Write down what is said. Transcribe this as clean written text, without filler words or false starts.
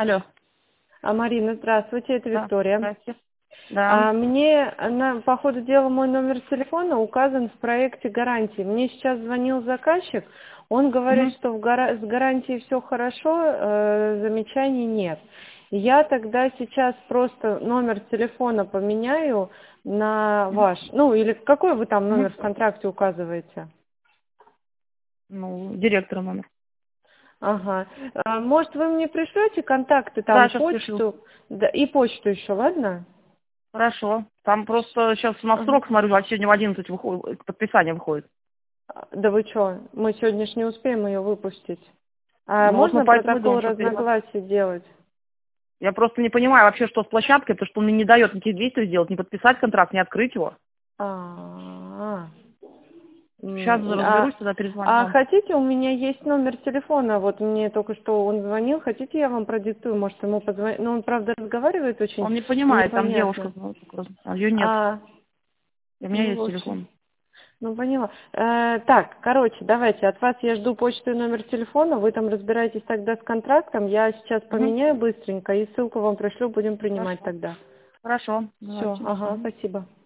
Алло. Марина, здравствуйте, это Да, Виктория. здрасте. Да. Мне, по ходу дела, мой номер телефона указан в проекте гарантии. Мне сейчас звонил заказчик, он говорит, Мгм. что с гарантией все хорошо, замечаний нет. Я тогда сейчас просто номер телефона поменяю на ваш. Ну, или какой вы там номер Мгм. в контракте указываете? Ну, директора номер. Ага. Может, вы мне пришлете контакты, Да, там, сейчас пришлю. почту, да, и почту еще, ладно? Хорошо. Там просто сейчас у нас Ага. срок, смотрю, сегодня в 11 выходит, подписание выходит. Да вы что, мы сегодня ж не успеем ее выпустить. А Ну вот мы можно поэтому и протокол думаем, что разногласий делать? Я просто не понимаю вообще, что с площадкой, потому что он мне не дает никаких действий сделать, не подписать контракт, не открыть его. А, Сейчас разберусь, тогда перезвоню вам. хотите, у меня есть номер телефона, вот мне только что он звонил, хотите, я вам продиктую, может, ему позвонить, но он, правда, разговаривает очень Он не понимает, там девушка, непонятно. а ее нет. А, И у меня ну, в есть общем, телефон. ну, поняла. Так, короче, давайте, от вас я жду почту и номер телефона, вы там разбираетесь тогда с контрактом, я сейчас Мгм. поменяю быстренько и ссылку вам пришлю, будем принимать Хорошо. тогда. Хорошо, Все, давайте. ага, Мгм. спасибо.